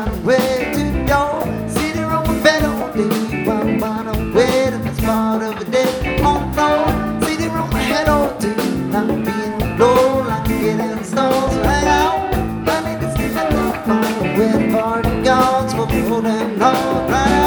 find a way to the door. Sitting on my bed all day, while I find a way to the spot of the day on the floor. Sitting on my head all day, not being low, like getting stars. Hang out, I need to see that love find a way to party gods for holding on right out.